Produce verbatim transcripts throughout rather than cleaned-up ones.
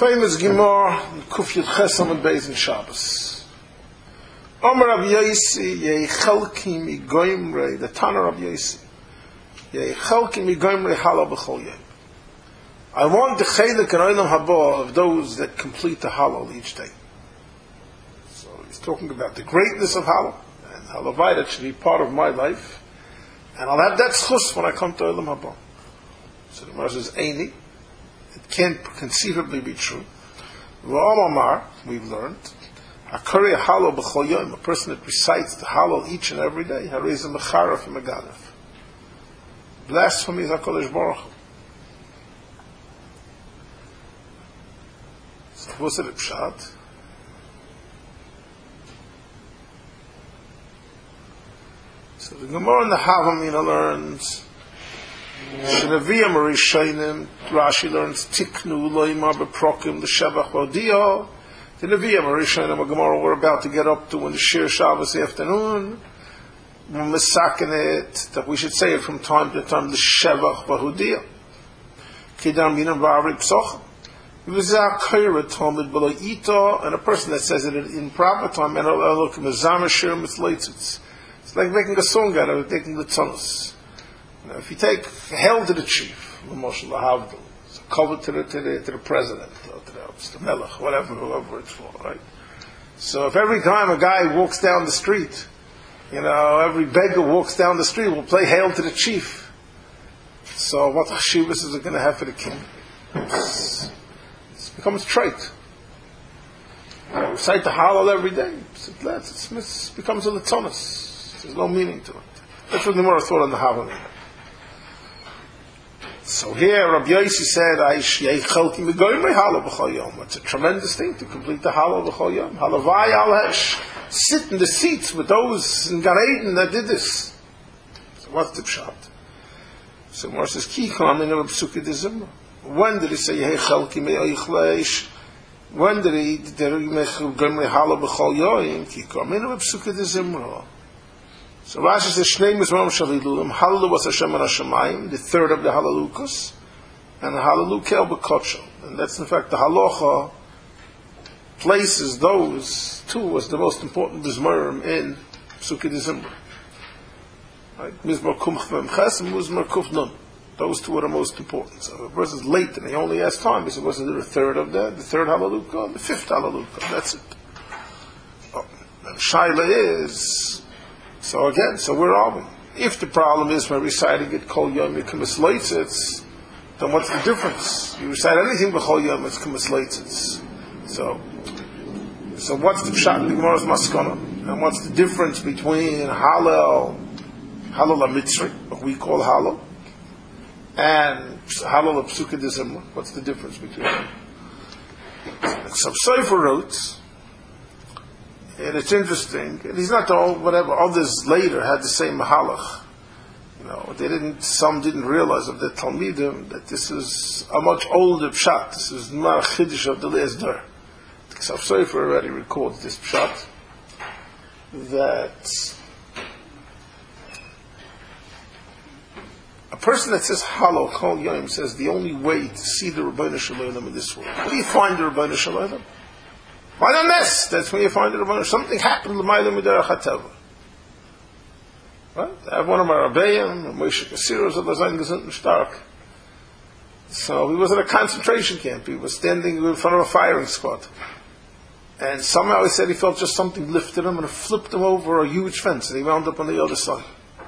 Famous Gemara, Kuf Yud Chesam and Beis in Shabbos. Omer Rav Yosi, Yeichelki mi goimrei, the Tana Rav Yosi. Yeichelki mi goimrei hala b'chol yom. I want the chelik and olam haba of those that complete the halal each day. So he's talking about the greatness of halal, and halavai that should be part of my life, and I'll have that schus when I come to olam haba. So the Gemara says, Eini, it can't conceivably be true. Ra'am Amar, we've learned, Hakari halal b'chol yom, a person that recites the halal each and every day, harei mecharaf imagadav. Blasphemy is HaKadosh Baruch Hu. So what's it pshat? So the Gemara in the Havamina learns Shenaviyam Rishayim. Rashi learns Tiknu Loimar Beprokim the Shevach Vodio. The Neviyam Rishayim, a Gemara we're about to get up to in the Shir Shabbos afternoon. We're misaking it that we should say it from time to time the Shevach Vodio. Kidam Binam V'Avri Psochim. And a person that says it in proper time, it's like making a song out of it, taking the tunnels. You know, if you take hell to the chief, it's a cover to the, to the, to the president, or to the, the melech, whatever, whoever it's for, right? So if every time a guy walks down the street, you know, every beggar walks down the street, will play hail to the chief. So what chashivas is it going to have for the king? It's, becomes trite. You know, recite the halal every day. It it's, becomes a latonis. There's no meaning to it. That's what the Gemara thought on the Havamina. So here, Rabbi Yosi said, it's a tremendous thing to complete the halal b'chol yom. Halavai al hesh. Sit in the seats with those in Gan Eden that did this. So what's the pshat? So Gemara says, Ki kamin of Psuki de Zimra. When did he say Yeichelki me'oichleish? When did he make Gemri Hala b'chol yoyim? Ki kamin of Psuki de Zimra. So Rashi says Shnei Mizmam Shalilulim. Halalu was Hashem and Hashemayim, the third of the Halalukas, and Halalu Kel b'Kotshel. And that's in fact the Halacha places those two as the most important Mizmarim in Psuki de Zimra. Right? Mizmar Kumch V'Mches and Mizmar Kuf Nun. Those two are the most important. So if a person's late and he only has time, he's supposed to do the third of that, the third Halaluka, the fifth Halaluka. That's it. Oh, and Shaila is, so again, so where are we? If the problem is we're reciting it Kol Yom Yekamis Leitzitz, then what's the difference? You recite anything B'chol Yom, it's Kamis Leitzitz. So, so what's the pshat in the Gemara's Maskana? And what's the difference between Halal, Halal HaMitzri, what we call Halal, and Halal of Psuki de Zimra? What's the difference between them? So Sefer wrote, and it's interesting, and he's not all, whatever, others later had the same Mahalach. You know, they didn't, some didn't realize of the Talmidim that this is a much older Pshat. This is not a Chiddush of the last Dar. So Sefer already records this Pshat, that a person that says halal kol yom says the only way to see the Rabbeinu Shalom in this world. Where do you find the Rabbeinu Shalom? Why the mess? That's when you find the Rabbeinu. Something happened l'mayla miderach hateva. Right? I have one of my Rabbeim, Moshe Kassiros of the Zayin Gesund Stark. So he was at a concentration camp. He was standing in front of a firing squad. And somehow he said he felt just something lifted him and it flipped him over a huge fence and he wound up on the other side.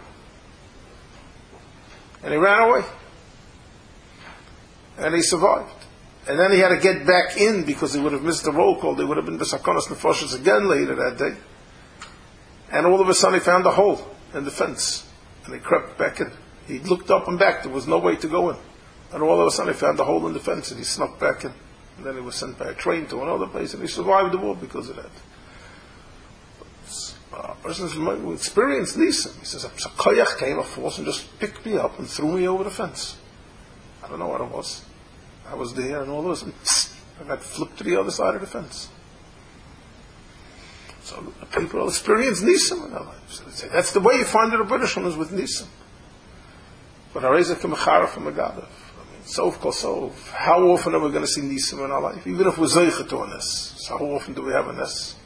And he ran away. And he survived. And then he had to get back in because he would have missed the roll call. They would have been Besakonas Nefoshes again later that day. And all of a sudden he found a hole in the fence. And he crept back in. He looked up and back. There was no way to go in. And all of a sudden he found a hole in the fence and he snuck back in. And then he was sent by a train to another place and he survived the war because of that. A person who experienced Nisim, he says, a koyach came, a force, and just picked me up and threw me over the fence. I don't know what it was. I was there, and all of a sudden, I got flipped to the other side of the fence. So people experience Nisim in their lives. So they say, that's the way you find the Rebbeinu Shalom is with Nisim. But Arezek Mechara from Megadav. I mean, Sov kol sov. How often are we going to see nisim in our life? Even if we're zeicha to a nes. So how often do we have a nes?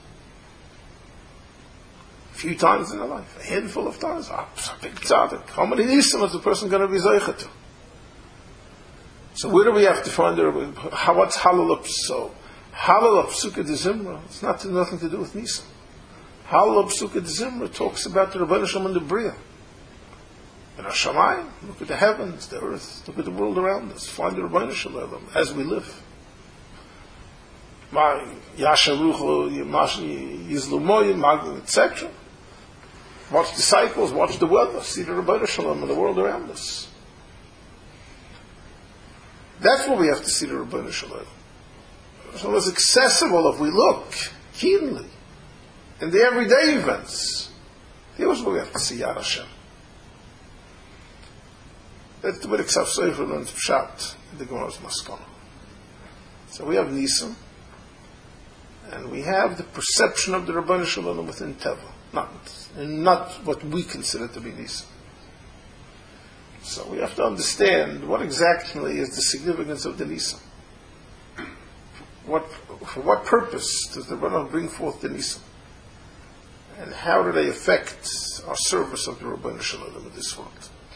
A few times in our life. A handful of times. Ah, big tzaddik. How many nisim is the person going to be zeicha to? So where do we have to find the how what's halal of so? Halal of Psukkah de Zimra. It's not nothing to do with nisim. Halal of Psukkah de Zimra talks about the Rebbeinu Shalom and the Bria. In our Shamayim, look at the heavens, the earth, look at the world around us. Find the Rebbeinu Shalom as we live. Yasharucho, Yizlumoyim, et cetera. Watch the cycles, watch the weather, see the Rebbeinu Shalom and the world around us. That's what we have to see the Rebbeinu Shalom. So it's accessible if we look keenly in the everyday events. Here's what we have to see Yad Hashem. That's the way the Ksav Sofer learns Pshat in the Gemara's Maskana. So we have Nisim, and we have the perception of the Rebbeinu Shalom within Teva, not and not what we consider to be Nisim. So we have to understand what exactly is the significance of the Nisim. What, for what purpose does the Rebbeinu bring forth the Nisim? And how do they affect our service of the Rebbeinu Shalom in this world?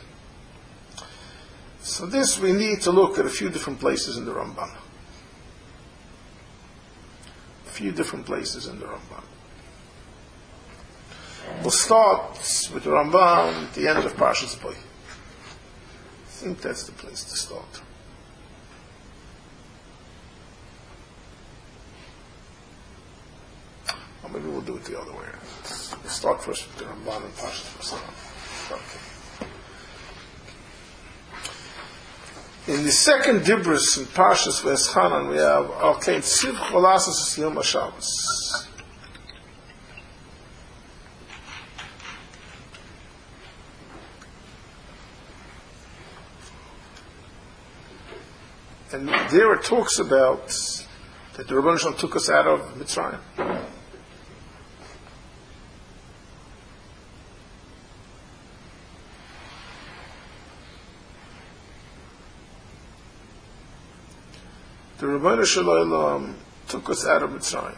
So this we need to look at a few different places in the Ramban. A few different places in the Ramban. We'll start with the Ramban at the end of Parshas Bo. I think that's the place to start. Or maybe we'll do it the other way. We'll start first with the Ramban and Parshas Bo. Okay. In the second Dibros in Parshas V'eschanan, we have Al Kein Tziv Cholasas Yom HaShabbos. And there it talks about that the Rebbeinu Shalom took us out of Mitzrayim. The Rebbeinu Shalom took us out of Mitzrayim.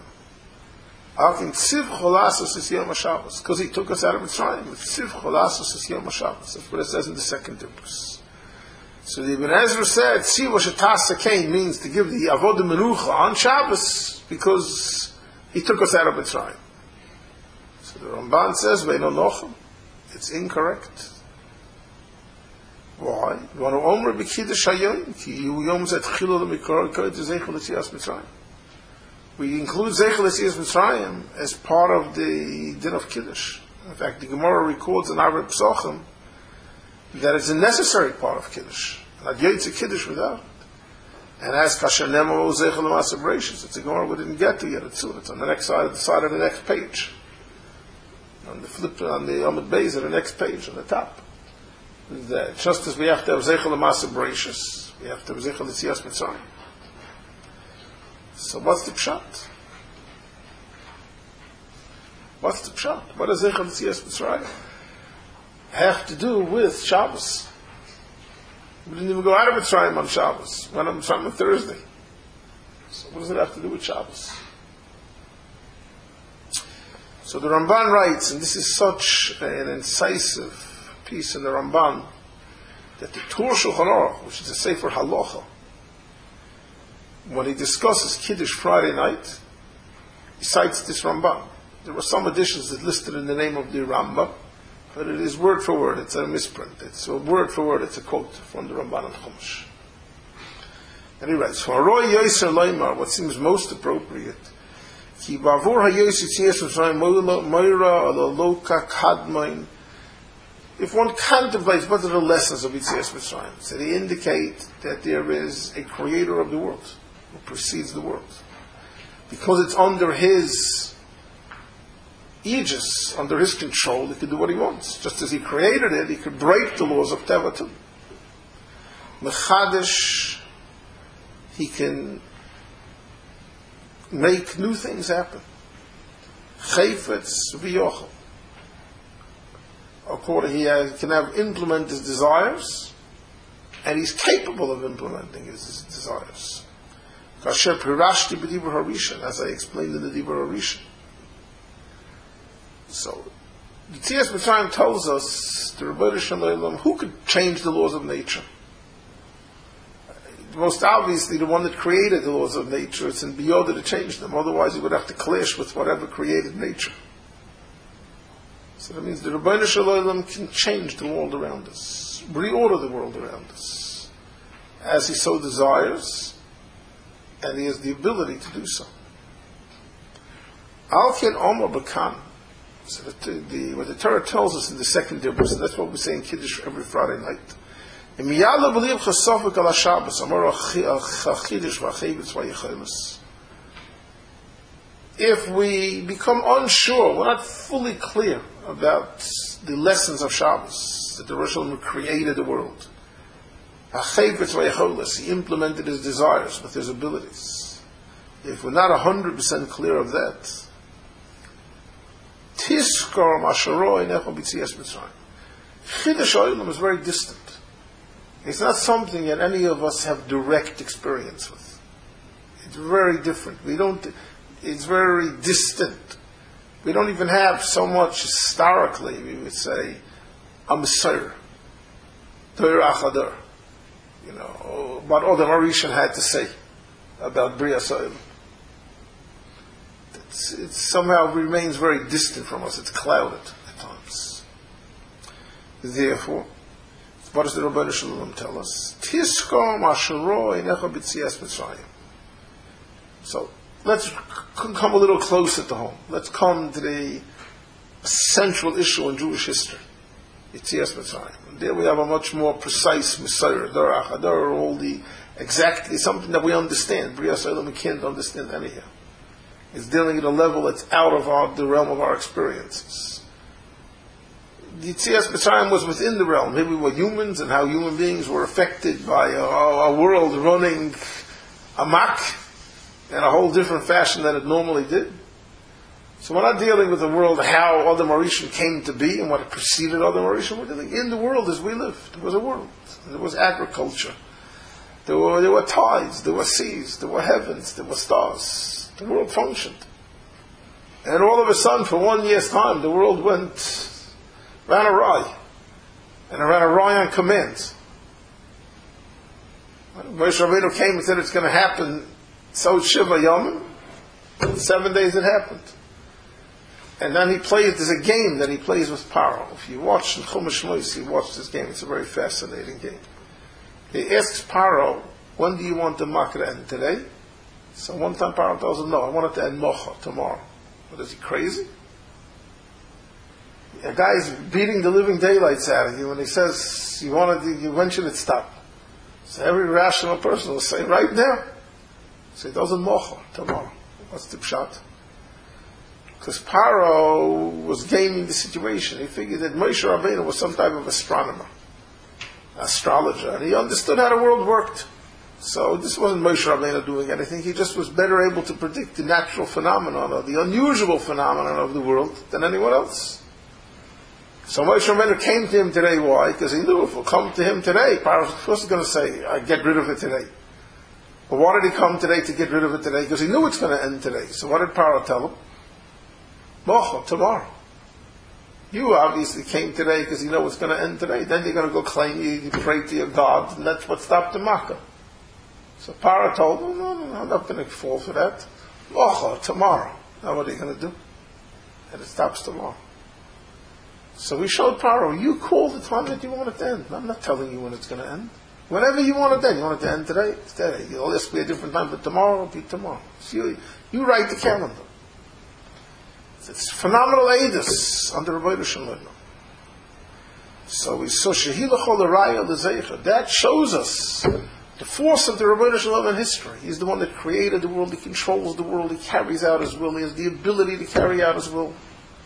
Because he took us out of Mitzrayim. That's what it says in the second Dibros. So the Ibn Ezra said, Tziva Shetasa Kain means to give the Avodah Menucha on Shabbos because he took us out of Mitzrayim. So the Ramban says, Ve'no Nochem. It's incorrect. Why? We include Zeichel L'Tzias Mitzrayim as part of the Din of Kiddush. In fact, the Gemara records in Arba Psochim that it's a necessary part of Kiddush. Not Yotze Kiddush without it. And as Kasher Nemo Zeichel L'Maaseh Bereishis, it's a Gemara we didn't get to yet. It's on the next side, the side of the next page. On the flip, on the Amud Beis, on the next page, on the top. That just as we have to have Zeichel L'Maaseh Bereishis, we have to have Zeichel L'Tzias Mitzrayim. So what's the pshat? What's the pshat? What does Zeichel L'Tzias Mitzrayim have to do with Shabbos? We didn't even go out of Mitzrayim on Shabbos. We went on Mitzrayim on Thursday. So what does it have to do with Shabbos? So the Ramban writes, and this is such an incisive piece in the Ramban, that the Tur Shulchan Aruch, which is a Sefer Halacha, when he discusses Kiddush Friday night, he cites this Ramban. There were some additions that listed in the name of the Rambam, but it is word for word. It's a misprint. It's a word for word. It's a quote from the Ramban and Chumash. And he writes, "Haroi Yoser Leimar," what seems most appropriate. Ki bavur hayoser tziyas Mitzrayim moira ala loka kadmain. If one contemplates what are the lessons of Yitzias Mitzrayim, so they indicate that there is a creator of the world who precedes the world. Because it's under his aegis, under his control, he can do what he wants. Just as he created it, he could break the laws of Teva too. Mechadish, he can make new things happen. Chayfetz v'yochel. According, he has, can have implement his desires, and he's capable of implementing his, his desires. Kasher pirashti b'dibur harishan, as I explained in the Dibur Harishan. So, Yetzias Mitzrayim tells us, the Rebbeinu Shalom, who could change the laws of nature? Most obviously, the one that created the laws of nature, it's in biyodah to change them. Otherwise, he would have to clash with whatever created nature. So that means the Rebbeinu Shalom can change the world around us, reorder the world around us, as he so desires, and he has the ability to do so. Al ken omer b'kan. So the, the, what the Torah tells us in the second Dibur, so that's what we say in Kiddush every Friday night. If we become unsure, we're not fully clear about the lessons of Shabbos, that the Rosh Hashanah created the world. He implemented his desires with his abilities. If we're not one hundred percent clear of that, Tiskar Masharoi Necho B'tzias Mitzrayim. Chiddush Olam is very distant. It's not something that any of us have direct experience with. It's very different. We don't. It's very distant. We don't even have so much historically. We would say a Messiah, Torah Achadar. You know what Adam Arishan had to say about Brias Olam. It somehow remains very distant from us. It's clouded at times. Therefore, what does the Rebbeinu Shalom tell us? Tiskar Masharoi Necha B'tzias Mitzrayim. So, let's come a little closer to home. Let's come to the central issue in Jewish history. Yetzias Mitzrayim. And there we have a much more precise Messiah, Dor Achador, all the, exactly, something that we understand. Brias Olam we can't understand anyhow. It's dealing at a level that's out of our, the realm of our experiences. Yetzias Mitzrayim was within the realm. Here we were humans, and how human beings were affected by a, a world running amok in a whole different fashion than it normally did. So we're not dealing with the world, how Adam Arishan came to be and what it preceded Adam Arishan. We're dealing in the world as we lived. There was a world. There was agriculture. There were, there were tides. There were seas. There were heavens. There were stars. The world functioned. And all of a sudden, for one year's time, the world went, ran awry. And it ran awry on command. Moshe Rabbeinu came and said it's going to happen, so Shiva Yom. Seven days it happened. And then he played, there's a game that he plays with Paro. If you watch in Chumash Moshe, you watch this game, it's a very fascinating game. He asks Paro, when do you want the Makkah to end? Today? So one time Paro tells him, no, I want it to end Mocha, tomorrow. What, is he crazy? A guy's beating the living daylights out of you when he says, you want it, when should it stop? So every rational person will say, right now. So he doesn't Mocha, tomorrow. What's the pshat? Because Paro was gaming the situation. He figured that Moshe Rabbeinu was some type of astronomer, astrologer, and he understood how the world worked. So this wasn't Moshe Rabbeinu doing anything. He just was better able to predict the natural phenomenon or the unusual phenomenon of the world than anyone else. So Moshe Rabbeinu came to him today. Why? Because he knew if it will come to him today, Paro was going to say, I get rid of it today. But why did he come today to get rid of it today? Because he knew it's going to end today. So what did Paro tell him? Mocha, tomorrow. You obviously came today because you know it's going to end today. Then you're going to go claim you, you pray to your God, and that's what stopped the Makkah. So Paro told him, no, no, no, I'm not going to fall for that. Mocha, tomorrow. Now what are you going to do? And it stops tomorrow. So we showed Paro, you call the time that you want it to end. I'm not telling you when it's going to end. Whenever you want it to end. You want it to end today? It's today. You'll ask me a different time, but tomorrow will be tomorrow. So you, you write the calendar. It's phenomenal edus under Rebbeinu Shalom. So we saw Shehilachol Arayah L'Zeicha. That shows us the force of the Rebbeinu Shalom in history. He's the one that created the world. He controls the world. He carries out His will. He has the ability to carry out His will.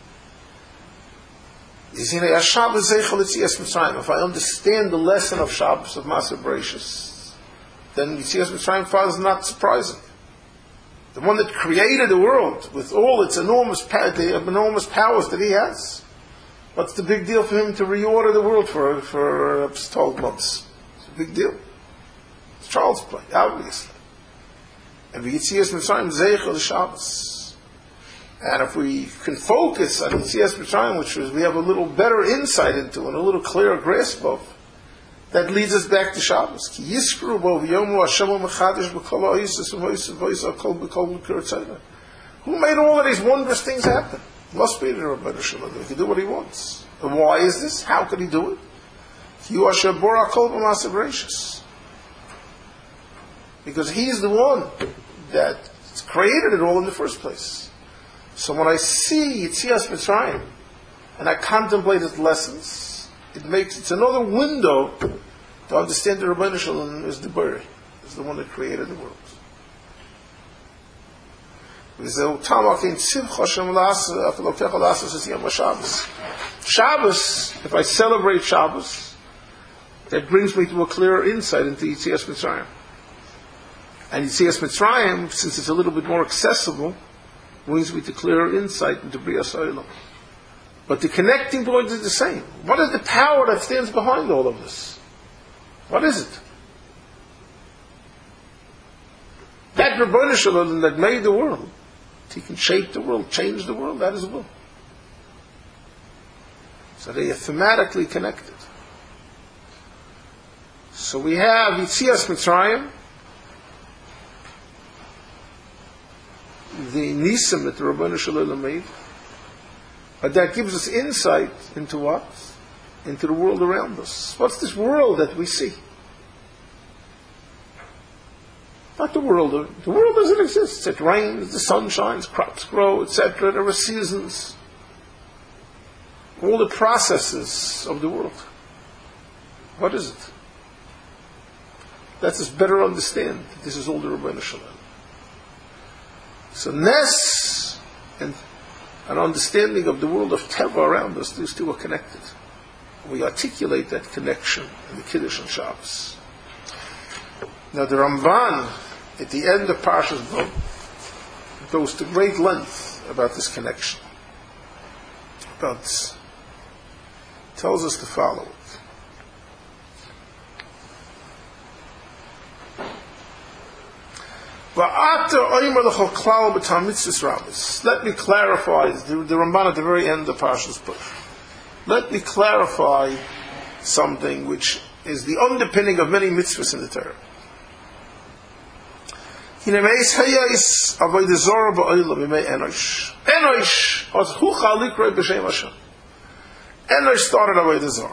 If I understand the lesson of Shabbos, of Maser Bereshis, then Yetzias Mitzrayim is not surprising. The one that created the world with all its enormous, the enormous powers that He has. What's the big deal for Him to reorder the world for for uh, twelve months? It's a big deal. It's child's play, obviously. And we Yitzias Mitzrayim Zeichel the Shabbos. And if we can focus on Yitzias Mitzrayim, which is we have a little better insight into and a little clearer grasp of, that leads us back to Shabbos. Ki Yisru bo v'yomu Hashem mechadish b'kol ha'isas v'oisas v'oisas kol b'kol b'kir tzayna. Who made all of these wondrous things happen? Must be the Rebbeinu Shalom. He can do what he wants. And why is this? How could he do it? You are Shabora Kol B'Masa Gracious. Because he's the one that created it all in the first place. So when I see Yitzias Mitzrayim and I contemplate its lessons, it makes it's another window to understand the Rebbeinu Shalom is the Bari, is the one that created the world. Shabbos, if I celebrate Shabbos, that brings me to a clearer insight into Yitzias Mitzrayim. And Yitzias Mitzrayim, since it's a little bit more accessible, brings me to clearer insight into Brias Olam. But the connecting point is the same. What is the power that stands behind all of this? What is it? That Rebbeinu Shalom that made the world, he can shape the world, change the world, that is will. So they are thematically connected. So we have Yitzias Mitzrayim, the Nisim that the Rebbeinu Shalom made, but that gives us insight into what? Into the world around us. What's this world that we see? Not the world. The world doesn't exist. It rains, the sun shines, crops grow, et cetera. There are seasons. All the processes of the world. What is it? Lets us better understand that this is all the Rebbeinu Shalom. So Nes and an understanding of the world of Teva around us, these two are connected. We articulate that connection in the Kiddush and Shabbos. Now the Ramban, at the end of Parshas Bo, goes to great length about this connection. But tells us to follow it. Let me clarify, the, the Ramban at the very end of Parshas Bo. Let me clarify something which is the underpinning of many mitzvahs in the Torah. Enosh started Avodah Zarah.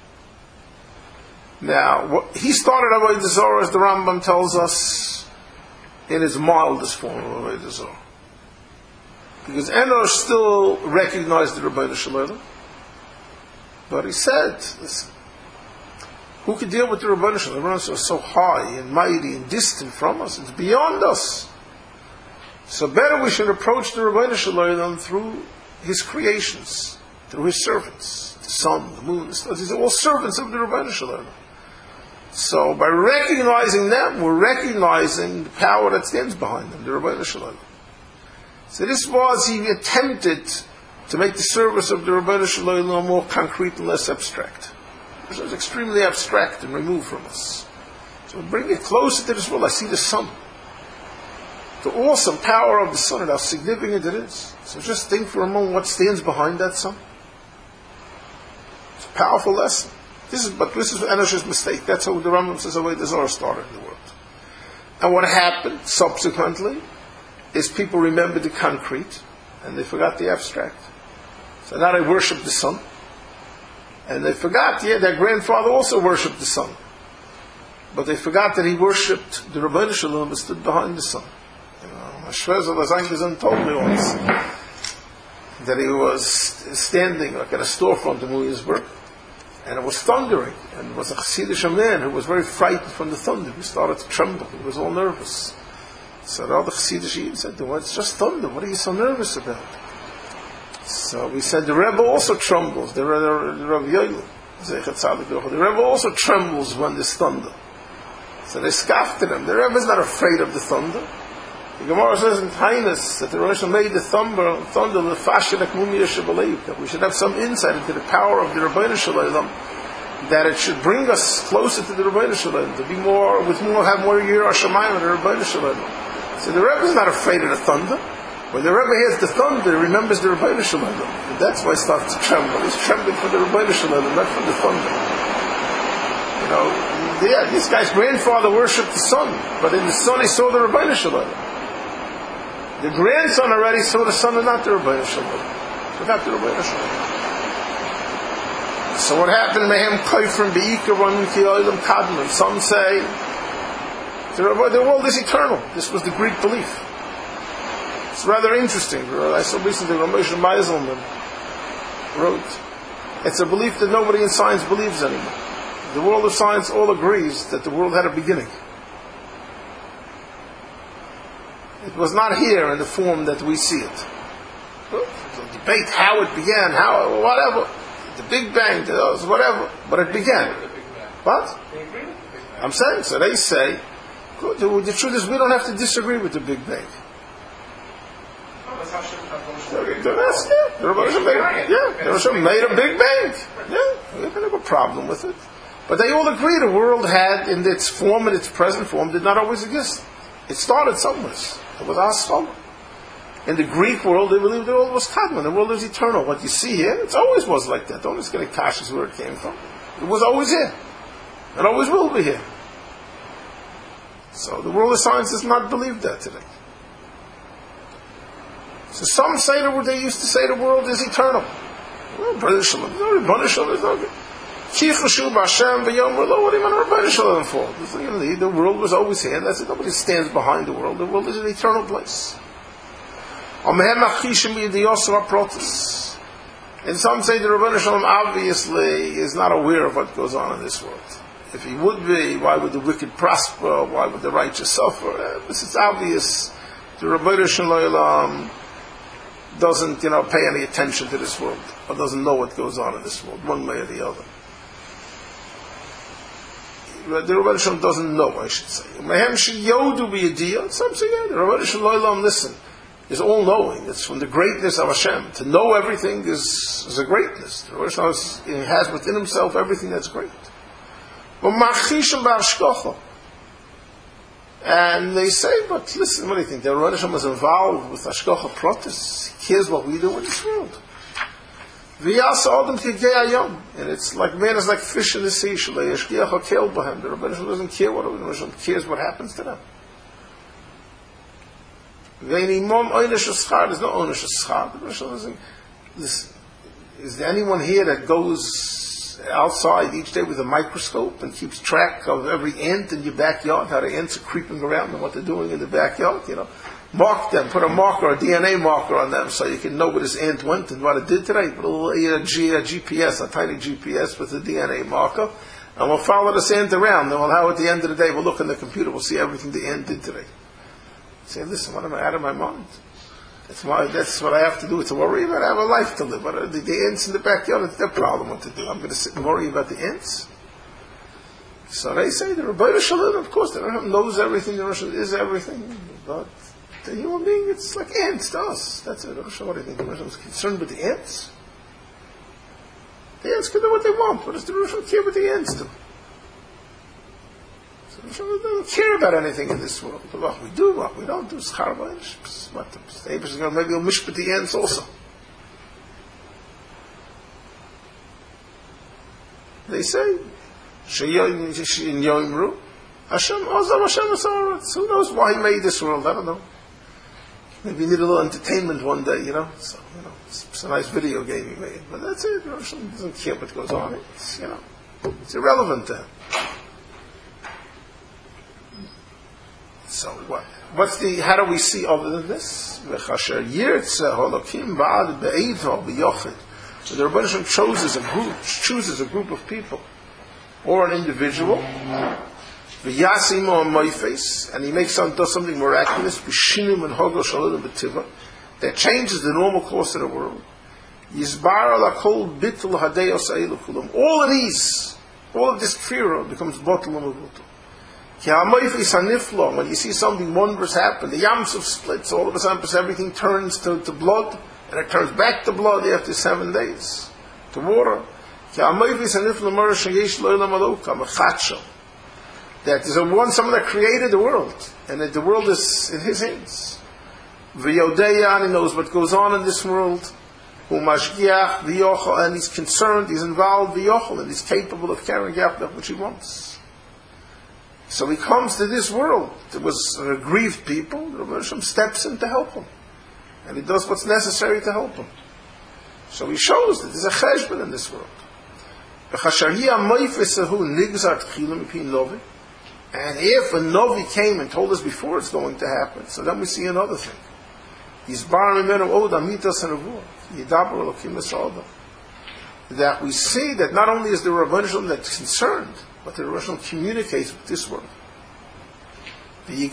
Now, what, he started Avodah Zarah, as the Rambam tells us, in its mildest form of Avodah Zarah. Because Enosh still recognized the Rebbeinu Shalom, but he said, listen, who could deal with the Rebbeinu Shalom? The Rebbeinu Shalom is so high and mighty and distant from us. It's beyond us. So better we should approach the Rebbeinu Shalom through his creations, through his servants, the sun, the moon, the stars. These are all servants of the Rebbeinu Shalom. So by recognizing them, we're recognizing the power that stands behind them, the Rebbeinu Shalom. So this was, he attempted to make the service of the Rebbeinu Shalom more concrete and less abstract. It was extremely abstract and removed from us. So bring it closer to this world. I see the sun. The awesome power of the sun and how significant it is. So just think for a moment what stands behind that sun. It's a powerful lesson. This is, but this is Enosh's mistake. That's how the Rambam says Avodah Zarah started in the world. And what happened subsequently is people remembered the concrete and they forgot the abstract. So now they worship the sun. And they forgot, yeah, their grandfather also worshipped the sun. But they forgot that he worshipped the Rebbeinu Shalom and stood behind the sun. You know, Shrezer Lazangazan told me once that he was standing like at a storefront in Williamsburg, and it was thundering, and it was a Chassidish man who was very frightened from the thunder. He started to tremble. He was all nervous. So the other Chassidish Yid said to him, well, it's just thunder. What are you so nervous about? So we said the Rebbe also trembles. The Rebbe Yoel, the Rebbe also trembles when there's thunder. So they scoffed at him. The Rebbe is not afraid of the thunder. The Gemara says in Tainus that the Rosh made the thunder, thunder the fashion that we should have some insight into the power of the Rebbeinu Shalom that it should bring us closer to the Rebbeinu Shalom, to be more, with more, have more Yirah Shamayim of the Rebbeinu Shalom. So the Rebbe is not afraid of the thunder. When the Rebbe hears the thunder, he remembers the Rebbeinu Shalom. And that's why he starts to tremble. He's trembling for the Rebbeinu Shalom, not for the thunder. You know, yeah, this guy's grandfather worshipped the sun, but in the sun he saw the Rebbeinu Shalom. The grandson already saw the sun and not the Rebbeinu Shalom. But not the Rebbeinu Shalom. So what happened? Mehem Koifrim Be'ikar One Kiyoilim Kadmon. Some say the world is eternal. This was the Greek belief. It's rather interesting. I saw recently Ramesh Meiselman wrote, it's a belief that nobody in science believes anymore. The world of science all agrees that the world had a beginning. It was not here in the form that we see it. The debate how it began, how, whatever. The Big Bang, whatever, but it began. What? I'm saying, so they say, the truth is we don't have to disagree with the Big Bang. The rest, yeah, the Rebbe made, yeah, the Rebbe made a Big Bang. Yeah, we don't have a problem with it. But they all agree the world had, in its form, in its present form, did not always exist. It started somewhere. It was Asphalt. In the Greek world, they believed the world was Kadmon, the world is eternal. What you see here, it always was like that. Don't just get a cautious where it came from. It was always here. It always will be here. So the world of science does not believe that today. So some say that they used to say the world is eternal. Well, Rebbeinu Shalom, no, Rebbeinu Shalom is not good. Chifashu b'Hashem v'yom lo, what do you mean Rebbeinu Shalom for? The world was always here. That's it. Nobody stands behind the world. The world is an eternal place. And some say the Rebbeinu Shalom obviously is not aware of what goes on in this world. If he would be, why would the wicked prosper? Why would the righteous suffer? This is obvious. The Rebbeinu Shalom doesn't, you know, pay any attention to this world, or doesn't know what goes on in this world, one way or the other. The Rebbeinu Shalom doesn't know, I should say. Some say, yeah, the Rebbeinu Shalom, listen, is all-knowing. It's from the greatness of Hashem. To know everything is, is a greatness. The Rebbeinu Shalom has within himself everything that's great. And they say, but listen, what do you think? The Rebbeinu Shalom is involved with Hashgacha Pratis. He cares what we do in this world. And it's like, man is like fish in the sea. The Rebbeinu Shalom doesn't care what the Rebbeinu Shalom cares what happens to them. There's no ownership of schar. Listen, is there anyone here that goes outside each day with a microscope and keeps track of every ant in your backyard, how the ants are creeping around and what they're doing in the backyard? You know, mark them, put a marker, a D N A marker on them, so you can know where this ant went and what it did today. Put a little a G, a G P S, a tiny G P S with a D N A marker, and we'll follow this ant around. And we'll how at the end of the day we'll look in the computer, we'll see everything the ant did today. Say, listen, what am I out of my mind? That's why. That's what I have to do. To worry about. I have a life to live. But the, the ants in the backyard, it's their problem what to do. I'm going to sit and worry about the ants. So they say the Rebbeinu Shalom, of course, the Rebbeinu knows everything. The Rebbeinu is everything. But the human being, it's like ants to us. That's it. What do you think? The Rebbeinu is concerned with the ants. The ants can do what they want. What does the Rebbeinu care what the ants do? We don't care about anything in this world. What we do, what we don't do, is charvaish. What the Abish is going to maybe will mishpat the ends also. They say, Sheyoim Yoimru, Hashem Ozav Hashem Asaretz. Who knows why he made this world? I don't know. Maybe you need a little entertainment one day, you know. So, you know, it's, it's a nice video game he made, but that's it. Hashem doesn't care what goes on. It's, you know, it's irrelevant then. So what? What's the? How do we see other than this? So the Rebbeinu Shalom chooses a group, chooses a group of people, or an individual. And he makes some, does something miraculous, that changes the normal course of the world. All of these, all of this kfirah becomes bottle and bottle. When you see something wondrous happen, the Yamsuf splits, all of a sudden everything turns to, to blood, and it turns back to blood after seven days, to water. That there's a one, someone that created the world, and that the world is in his hands. V'yodeya, and he knows what goes on in this world. Umashgiach v'yochel, and he's concerned, he's involved v'yochel, and he's capable of carrying out that which he wants. So he comes to this world. There was a grieved people. The Rebbe Hashem steps in to help him, and he does what's necessary to help him. So he shows that there's a cheshbon in this world. And if a Novi came and told us before it's going to happen, so then we see another thing. That we see that not only is the Rebbeinu Shalom that's concerned, but the Rebbeinu Shalom communicates with this world. The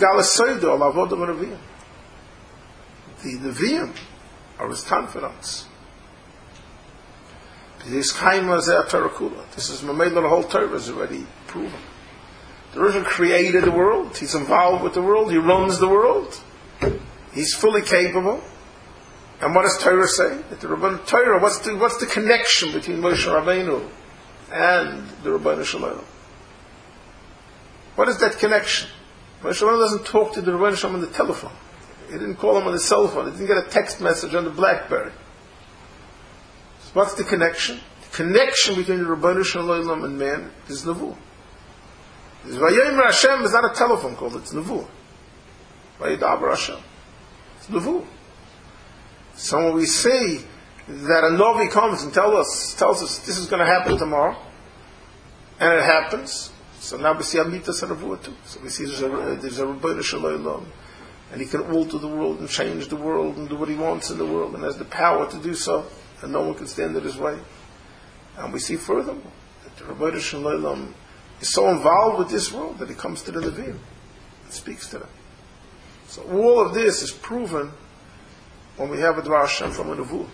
Nevi'im are his confidants. This is Mamela, the whole Torah is already proven. The Rebbeinu created the world, he's involved with the world, he runs the world, he's fully capable. And what does Torah say? That the Rebbeinu Torah, what's the, what's the connection between Moshe Rabbeinu and the Rebbeinu Shalom? What is that connection? Moshe Rabbeinu doesn't talk to the Rebbeinu Shalom on the telephone. He didn't call him on the cell phone. He didn't get a text message on the BlackBerry. So what's the connection? The connection between the Rebbeinu Shalom and man is Nevuah. Vayomer Hashem is not a telephone call, it's Nevuah. Vayidaber Hashem. It's Nevuah. So when we see that a Novi comes and tells us, tells us this is going to happen tomorrow, and it happens, so now we see Amitas and Nevuah too. So we see there's a, there's a Rebbeinu Shalom, and he can alter the world and change the world and do what he wants in the world, and has the power to do so, and no one can stand in his way. And we see furthermore that the Rebbeinu Shalom is so involved with this world that he comes to the Nevi'im and speaks to them. So all of this is proven when we have a Dvar Hashem from a Nevuah.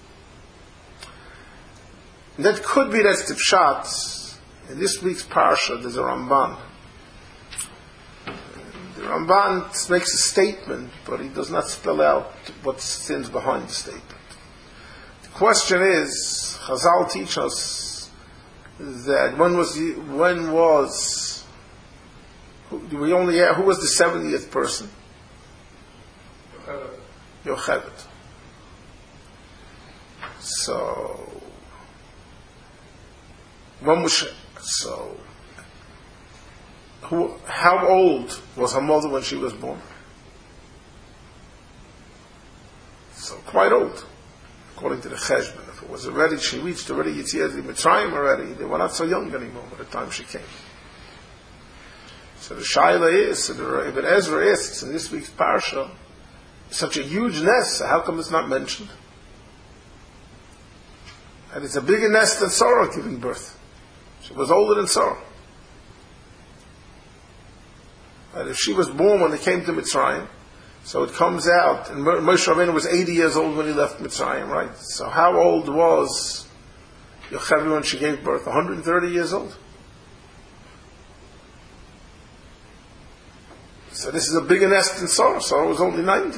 And that could be that's the Pshat. In this week's Parsha, there's a Ramban. The Ramban makes a statement, but he does not spell out what stands behind the statement. The question is, Chazal teach us that when was the, when was who, do we only have, who was the seventieth person? Yocheved. So when was she, so who, how old was her mother when she was born? So quite old, according to the Cheshbon. If it was already, she reached already Yetziat Mitzrayim already. They were not so young anymore by the time she came. So the Shaila is, so the Ibn Ezra asks in this week's Parsha, such a huge nest, so how come it's not mentioned? And it's a bigger nest than Sarah giving birth. She was older than Sarah. And if she was born when they came to Mitzrayim, so it comes out, and Moshe Rabbeinu was eighty years old when he left Mitzrayim, right? So how old was Yocheved when she gave birth? one hundred thirty years old. So this is a bigger nest than Sarah. Sarah was only ninety.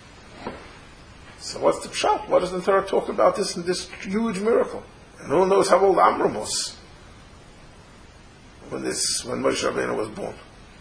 So what's the pshat? What does the Torah talk about this and this huge miracle? And who knows how old Amram was when this when Moshe Rabbeinu was born?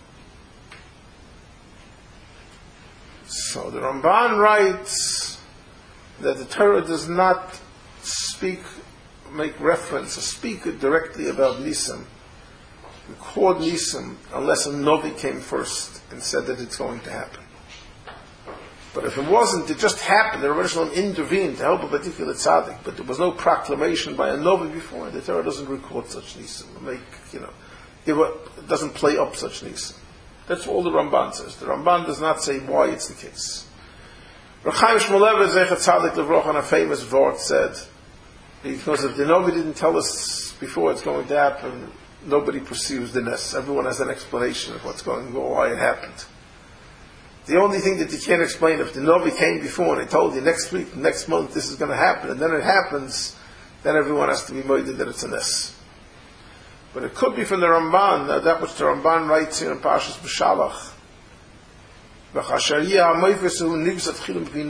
So the Ramban writes that the Torah does not speak, make reference or speak directly about Nisim, record Nisim, unless a Novi came first and said that it's going to happen. But if it wasn't, it just happened. The Rebbeinu Shalom intervened to help a particular tzaddik, but there was no proclamation by a Novi before. The Torah doesn't record such Nisim, make you know, it doesn't play up such Nisim. That's all the Ramban says. The Ramban does not say why it's the case. Reb Chaim Shmulevitz Zecher Tzaddik Levroch on a famous vort said, because if the Novi didn't tell us before it's going to happen, nobody pursues the nest. Everyone has an explanation of what's going on, why it happened. The only thing that you can't explain, if the Novi came before and they told you next week, next month, this is going to happen, and then it happens, then everyone has to be moided that it's a nest. But it could be from the Ramban, uh, that which the Ramban writes here in Parshas B'Shalach.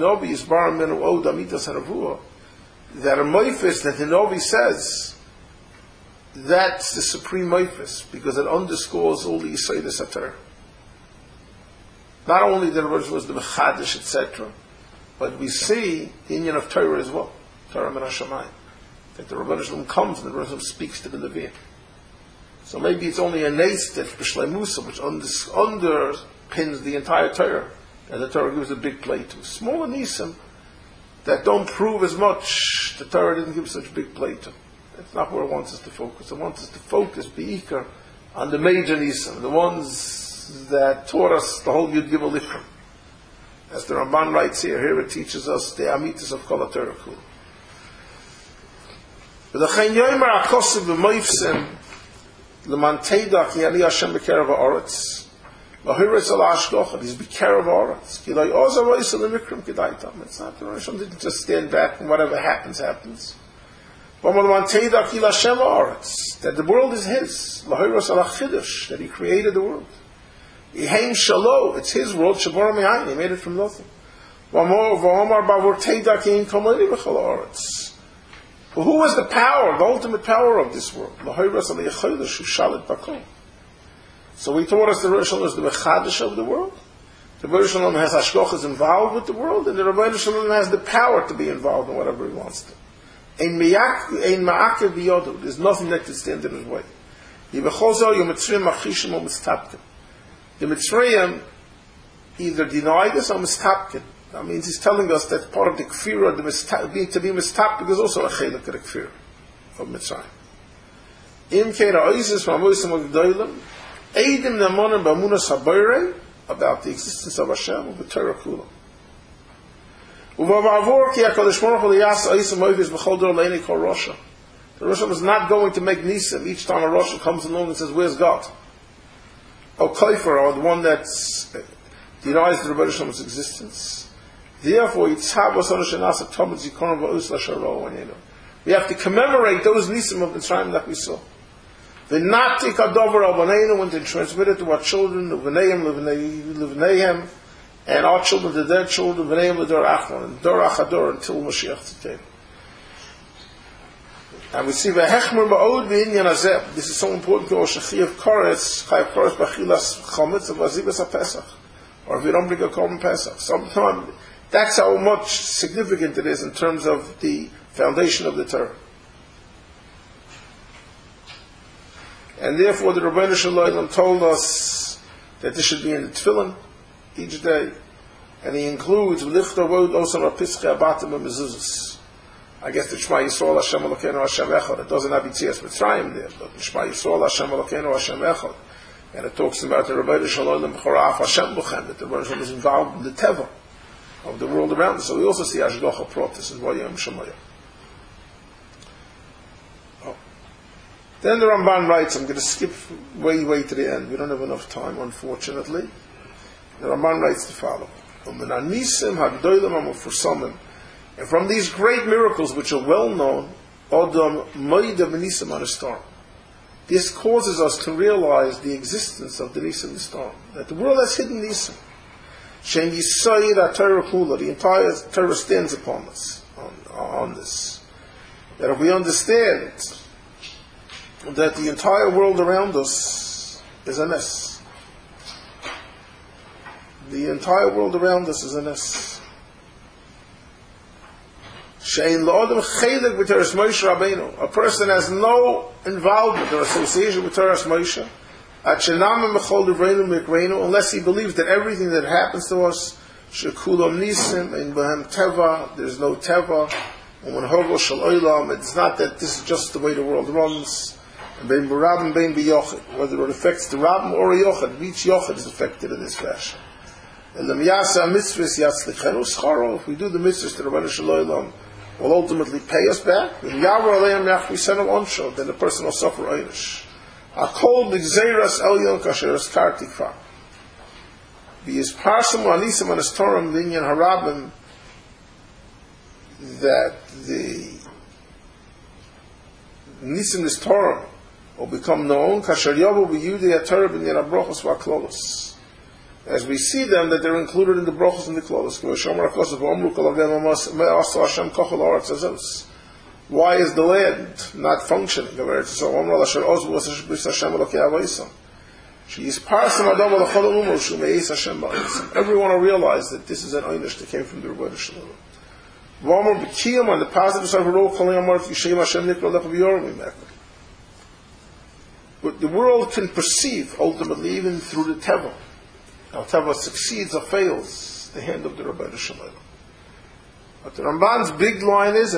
That a moifis that the Novi says that's the supreme Meifis, because it underscores all the Yisaydas HaTorah. Not only that it was the Mechadish, et cetera, but we see the Inyan of Torah as well, Torah Min HaShamayim, that the Rebbeinu Shalom comes and the Rebbeinu Shalom speaks to the Nevi'im. So maybe it's only a Neis that B'Shleimusa, which underpins the entire Torah, and the Torah gives a big play to. Smaller Nisim that don't prove as much, the Torah didn't give such big play to. That's not where it wants us to focus. It wants us to focus, Be'ikar, on the major Nisim, the ones that taught us the whole Yud Gimel Ikram. As the Ramban writes here, here it teaches us the Amitis of Kol HaTorah Kula. V'lechein yomer HaKosev v'moifsim l'man teidach yali Hashem b'kerev ha'oretz l'hiretz al ha'ashgocha, he's b'kerev ha'oretz ki lo yoz ha'rois l'mikram k'daitam. It's not the Hashem didn't just stand back and whatever happens, happens. But l'man teidach yali Hashem ha'oretz, that the world is his, l'hiretz al ha'chidush, that he created the world. Yeheim shalo, it's his world, shabor me'ayin, he made it from nothing. V'amor v'omar bavur teidach yin komodi b'chol ha'oretz. But who has the power, the ultimate power of this world? So he taught us the Rosh Hashanah is the Mechadish of the world. The Rosh Hashanah has Hashkochas involved with the world, and the Rebbeinu Shalom has the power to be involved in whatever he wants to. Ein ma'akev b'yodu, there's nothing that can stand in his way. The Mitzrayim either deny this or mistapkin. That means he's telling us that part of the kfirah, the mista- being to be mistapik, is also a chelik of the kfirah of Mitzrayim. Im keira oisis ma'moisim of G'dolim, eidim nemonim ba'munas habayre, about the existence of Hashem, of the Torah Kula. Uvavavor ki HaKadosh Baruch Hu liyas oisim oivis b'chol dor le'eni kol Rosha. The Rosha is not going to make nisim each time a Rosha comes along and says, where's God? Or Kaifer, or the one that denies the Rebbeinu Shalom's existence. Therefore, we have to commemorate those nisim of Mitzrayim that we saw. The natik adover albaneinu, when they transmit it to our children, and our children to their children, and dor achador until Mashiach Tzidkenu. And we see v'hechmer ba'od v'inyan hazeh. This is so important to us. Chayav koretz, chayav koretz b'chilas chometz of azivas haPesach, or if we don't bring a korban Pesach. Sometimes that's how much significant it is in terms of the foundation of the Torah. And therefore the Rebbeinu Shalom told us that this should be in the Tefillin each day. And he includes L'chta vod osam ha'pischei abatim ha'mezuzos. I guess the Shema Yisrael Hashem Elokeinu Hashem Echad. It doesn't have Yitzias Mitzrayim there, but the Shema Yisrael Hashem Elokeinu Hashem Echad. And it talks about the Rebbeinu Shalom B'choraf Hashem B'chem, that the Rebbeinu Shalom is involved in the Teva of the world around us. So we also see Ashgocha Protis in Vayam Shemaya. Oh. Then the Ramban writes, I'm going to skip way, way to the end. We don't have enough time, unfortunately. The Ramban writes the following. And from these great miracles which are well known, this causes us to realize the existence of the Nisim Nistar, that the world has hidden Nisim. Shem Yisayid HaTorah Kula, the entire Torah stands upon us, on, on this. That if we understand that the entire world around us is a mess, the entire world around us is a mess. Shein La'odem Chelik B'Teres Moshe Rabbeinu, a person has no involvement or association with Teres Moshe, unless he believes that everything that happens to us, shekulam nisim in behem teva, there's no teva, it's not that this is just the way the world runs, whether it affects the Rabbim or a Yochad, each Yochad is affected in this fashion. If we do the mitzvahs, the Rebbeinu Shalom will ultimately pay us back. Then the person will suffer einish. Akol b'gzeiras elyon kasher eskarti kvar. V'yis parsam anisim anastorim v'inyan harabim, that the nisim nistorim will become known kasher yavu b'yudei haTorah b'inyan habrochos v'aklolos. As we see them, that they're included in the brochos and the klolos. Why is the land not functioning? She is Everyone will realize that this is an einish that came from the Rebbeinu Shalom. On the positive side, but the world can perceive, ultimately, even through the Teva. Now, Teva succeeds or fails the hand of the Rebbeinu Shalom. But the Ramban's big line is,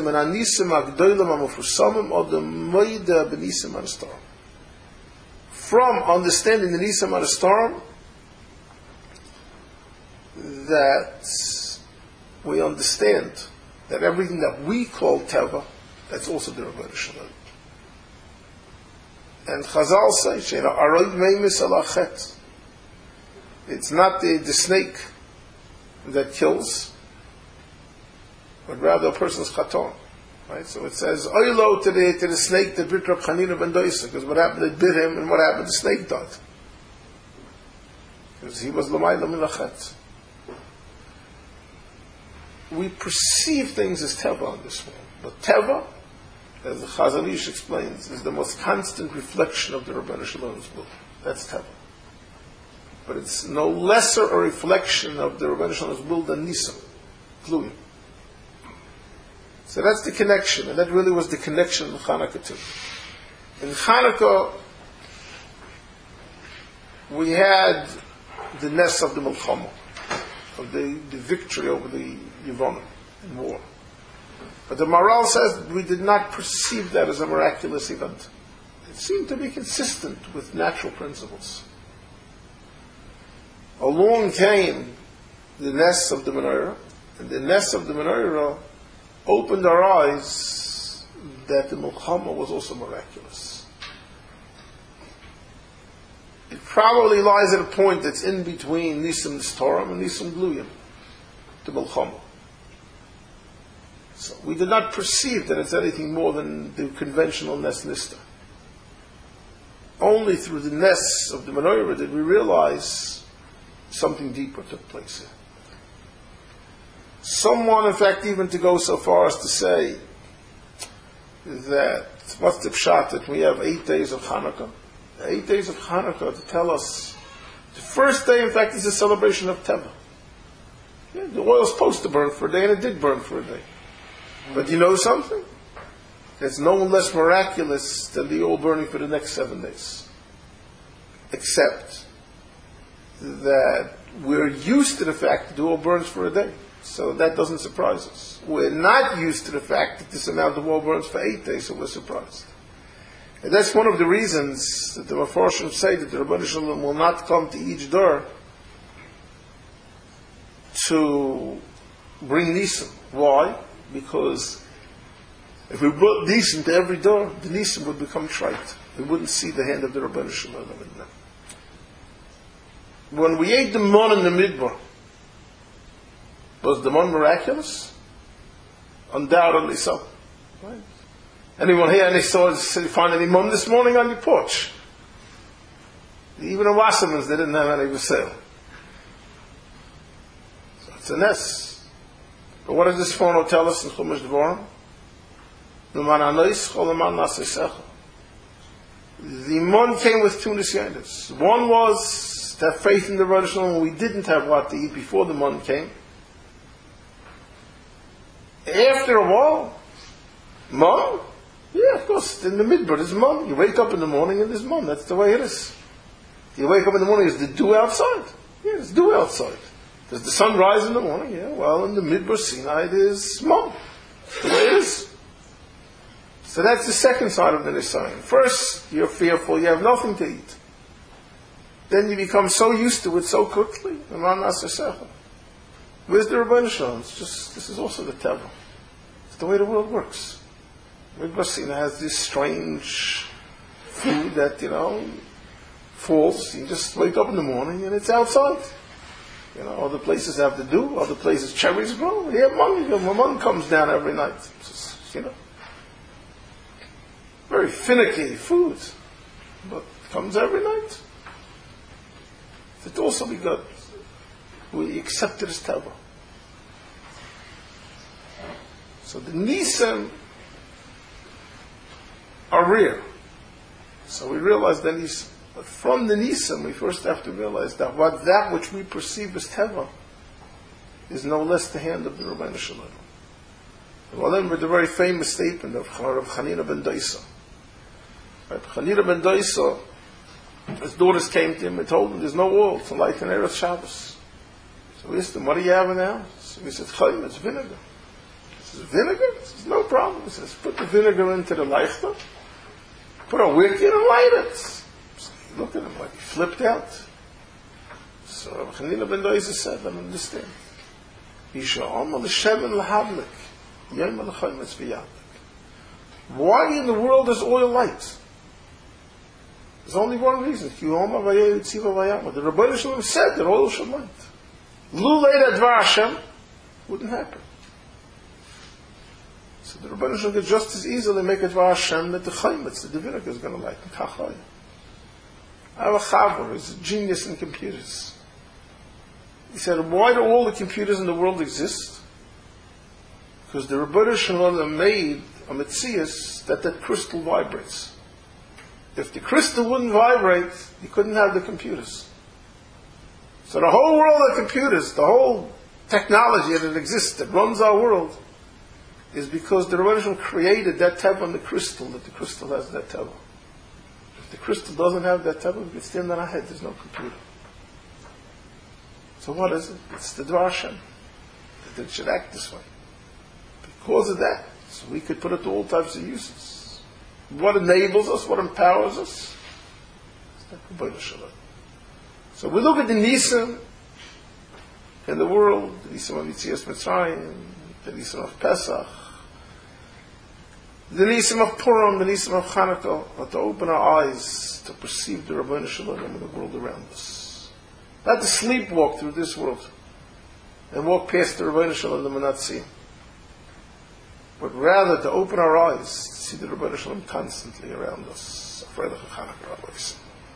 from understanding the Nisam Arastorm, that we understand that everything that we call Teva, that's also the Rebbeinu Shalom. And Chazal say, it's not the, the snake that kills, but rather a person's chaton. Right? So it says, Oylo to the, to the snake that bit Rab Chanina ben Doisa, because what happened, it bit him, and what happened, the snake died. Because he was L'mayla Milachet. We perceive things as Teva on this world. But Teva, as the Chazal Ish explains, is the most constant reflection of the Rebbeinu Shalom's will. That's Teva. But it's no lesser a reflection of the Rebbeinu Shalom's will than Nisam, Gluyim. So that's the connection, and that really was the connection in Chanukah too. In Chanukah, we had the ness of the Milchama, of the, the victory over the Yevonim in war. But the Maral says we did not perceive that as a miraculous event. It seemed to be consistent with natural principles. Along came the ness of the Menorah, and the ness of the Menorah opened our eyes that the Milchama was also miraculous. It probably lies at a point that's in between Nisam Nistorim and Nisam Gluyim, the Milchama. So we did not perceive that it's anything more than the conventional Nes Nista. Only through the Nes of the Menorah did we realize something deeper took place here. Someone, in fact, even to go so far as to say that what's the pshat that we have eight days of Hanukkah? Eight days of Hanukkah to tell us the first day, in fact, is a celebration of Teva. Yeah, the oil is supposed to burn for a day, and it did burn for a day. But you know something? It's no less miraculous than the oil burning for the next seven days. Except that we're used to the fact that the oil burns for a day. So that doesn't surprise us. We're not used to the fact that this amount of oil burns for eight days, so we're surprised. And that's one of the reasons that the Mefarshim say that the Rebbeinu Shalom will not come to each door to bring Nisim. Why? Because if we brought Nisim to every door, the Nisim would become trite. We wouldn't see the hand of the Rebbeinu Shalom in them. When we ate the mon in the midbar, was the mon miraculous? Undoubtedly so. Right? Anyone here, any saw, find any mon this morning on your porch? Even the Wassermans, they didn't have any for sale. So it's a ness. But what does this phono tell us in Chumash Devarim? The mon came with two nisyanis. One was to have faith in the Rebbeinu Shalom when we didn't have what to eat before the mon came. After a while, mon? Yeah, of course, in the midbar there's mon. You wake up in the morning and there's mon. That's the way it is. You wake up in the morning, is the dew outside? Yeah, there's dew outside. Does the sun rise in the morning? Yeah, well, in the midbar Sinai there's mon. That's the way it is. So that's the second side of the Nisayan. First, you're fearful, you have nothing to eat. Then you become so used to it so quickly. Where's the Rebbeinu Shalom? It's just, this is also the Teva. It's the way the world works. Midbar Sinai has this strange food that, you know, falls. You just wake up in the morning and it's outside. You know, other places have to do, other places cherries grow. Yeah, mon, the mon comes down every night. Just, you know, very finicky food, but it comes every night. It also be good. We accept it as Teva. So the Nisan are real. So we realize that Nisim. But from the Nisim, we first have to realize that what that which we perceive as Teva is no less the hand of the Rabbeinu Shalom. Well, then with the very famous statement of Rav Chanina ben Doisa. Right? Chanina ben Doisa, his daughters came to him and told him there's no oil to light an Erev Shabbos. So we asked him, what do you have in the house? So he said, Chaim, it's vinegar. He says, vinegar? He says, no problem. He says, put the vinegar into the leichter, put a wick in and light it. So he looked at him like he flipped out. So Rav Chanina ben Doisa said, I don't understand. Yisha'am al-shemen l'havlik. Why in the world is oil light? There's only one reason. The Rebbeinu Shalom said that oil should light. Lulei Dvar Hashem wouldn't happen. So the Rebbeinu Shalom could just as easily make a Dvar Hashem that the chaymetz, the vinegar, is going to light. I have a chaver, he's a genius in computers. He said, why do all the computers in the world exist? Because the Rebbeinu Shalom made a metzias that that crystal vibrates. If the crystal wouldn't vibrate, you couldn't have the computers. So the whole world of computers, the whole technology that exists, that runs our world, is because the Rebbeinu Shalom created that teva on the crystal, that the crystal has that teva. If the crystal doesn't have that teva, we can stand on our head, there's no computer. So what is it? It's the Dvar Hashem, that it should act this way. Because of that, so we could put it to all types of uses. What enables us, what empowers us? So we look at the Nisim in the world, the Nisim of Yitzias Mitzrayim, the Nisim of Pesach, the Nisim of Purim, the Nisim of Chanukah, but to open our eyes to perceive the Rebbeinu Shalom in the world around us. Not to sleepwalk through this world and walk past the Rebbeinu Shalom and not see him. But rather to open our eyes to see the Rebbeinu Shalom constantly around us. Freilich Chanukah always.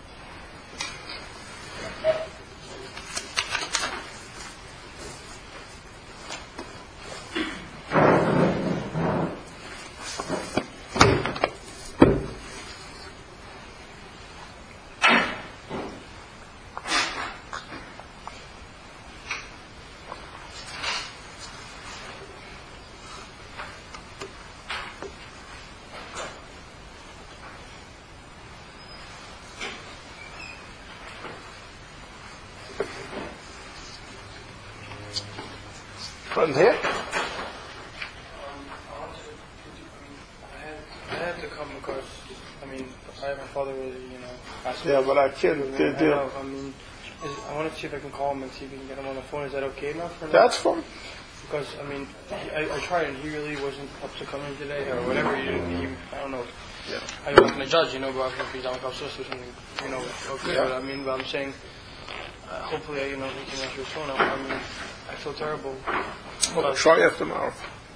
From here? Um, I had, I had to come because, I mean, I have my father really, you know, asked me. Yeah, but I can't. I, mean, I, know, I mean, is, I want to see if I can call him and see if we can get him on the phone. Is that okay enough for now? That's fine. Because, I mean, he, I, I tried and he really wasn't up to coming today or whatever. He didn't, he, I don't know. Yeah. I'm not going to judge, you know, but if he's on the or something, you know, okay. Yeah. But I mean, but I'm saying, uh, hopefully, you know, he can answer his phone. I, I mean, I feel terrible. Well, try it tomorrow.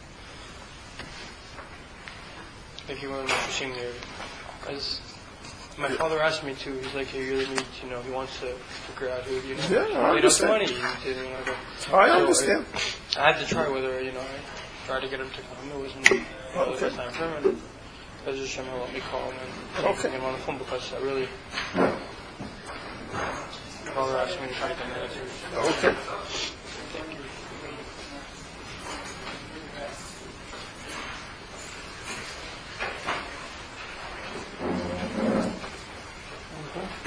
If you want to see me, because my father asked me to. He's like, he really needs, you know, he wants to figure out who, you know, yeah, I paid us understand. money. To, you know, to, I so understand. I, I had to try whether, you know, I tried to get him to come. It wasn't you know, Okay. the best time for him. And Bez Hashem let me call him and Okay. get him on the phone because I really. My father asked me to try to get him answers. Okay. Thank you. Okay.